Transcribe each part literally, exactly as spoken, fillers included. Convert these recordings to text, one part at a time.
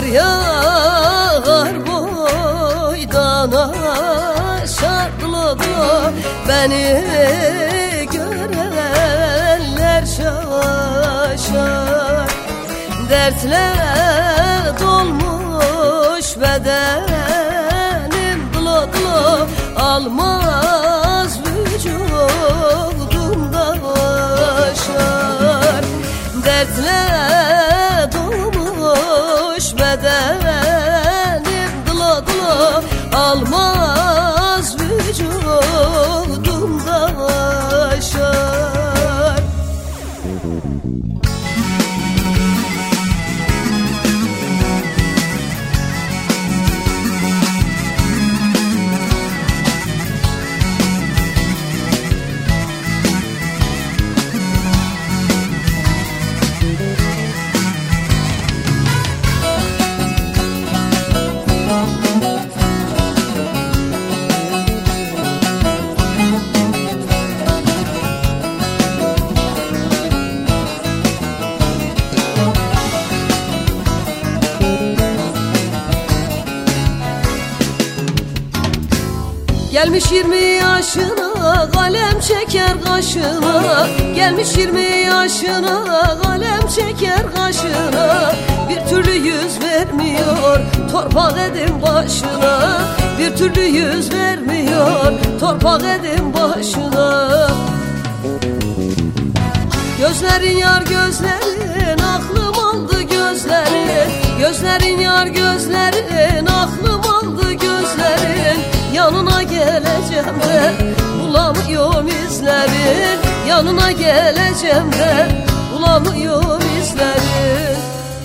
Kar yağar boydan aşağı, beni görenler şaşar. Dertle dolmuş bedenim, dılo dılo almaz vücudumda aşar. Dertle dolmuş bedenim, dılo dılo almaz vücudumda aşar. Gelmiş yirmi yaşına, kalem çeker kaşına. Gelmiş yirmi yaşına, kalem çeker kaşına. Bir türlü yüz vermiyor, torpak edin başına. Bir türlü yüz vermiyor, torpak edin başına. Gözlerin yar gözlerin, aklım aldı gözlerin. Gözlerin yar gözlerin, aklım aldı gözlerin. Yanına geleceğim de bulamıyorum izlerin. Yanına geleceğim de bulamıyorum izlerin.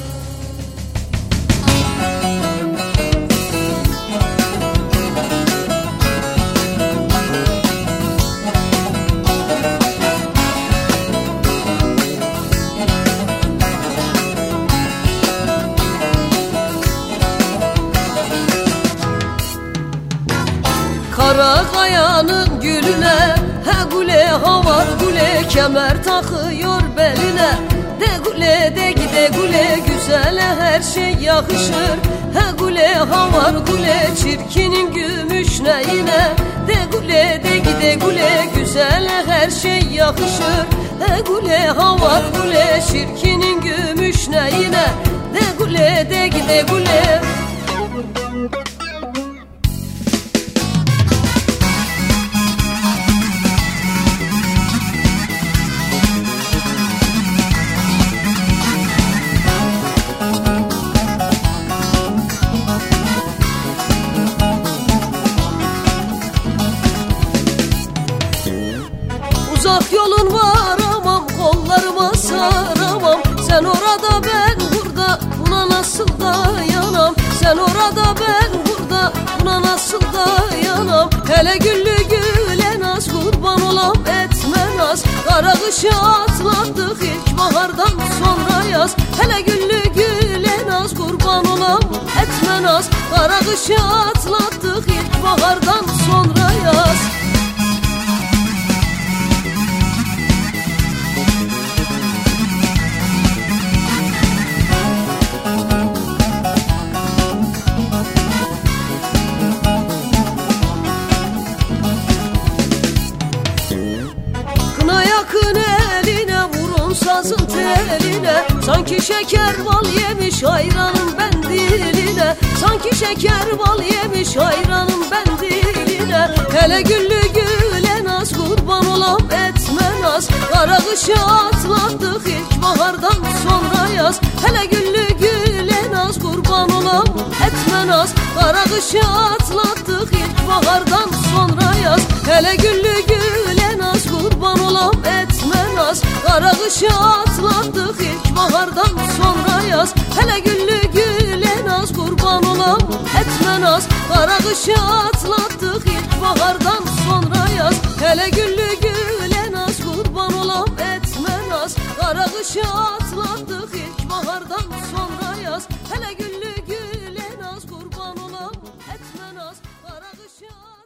Kara kayanın gülüne, he gule havar gule, kemer takıyor beline. De gule de gide gule, güzele her şey yakışır. He gule havar gule, çirkinin gümüş neyine. De gule de gide gule, güzele her şey yakışır. He gule havar gule, çirkinin gümüş neyine. De gule de gide gule. Uzak yolun var amam, kollarıma saramam. Sen orada ben burada, buna nasıl dayanam? Sen orada ben burada, buna nasıl dayanam? Hele güllü güle naz, kurban olam etme naz. Kara kışı atlattık ilkbahardan sonra yaz. Hele güllü güle naz, kurban olam etme naz. Kara kışı atlattık ilkbahardan sonra yaz. Yakın eline, vurun sazın teline. Sanki şeker bal yemiş hayranım ben diline. Sanki şeker bal yemiş hayranım ben diline. Hele güllü güle naz, kurban olam etme naz. Kara kışı atlattık ilkbahardan sonra yaz. Hele güllü güle naz, kurban olam etme naz. Kara kışı atlattık ilkbahardan sonra yaz. Hele güllü güle naz, kurban olam etme naz. Kara kışı atlattık ilkbahardan sonra yaz. Hele güllü güle naz, kurban olam etme naz. Kara kışı atlattık ilkbahardan sonra yaz. Hele güllü güle naz, kurban olam etme naz. Kara kışı atlattık ilkbahardan sonra yaz. Hele güllü güle naz, kurban olam etme naz. Kara kışı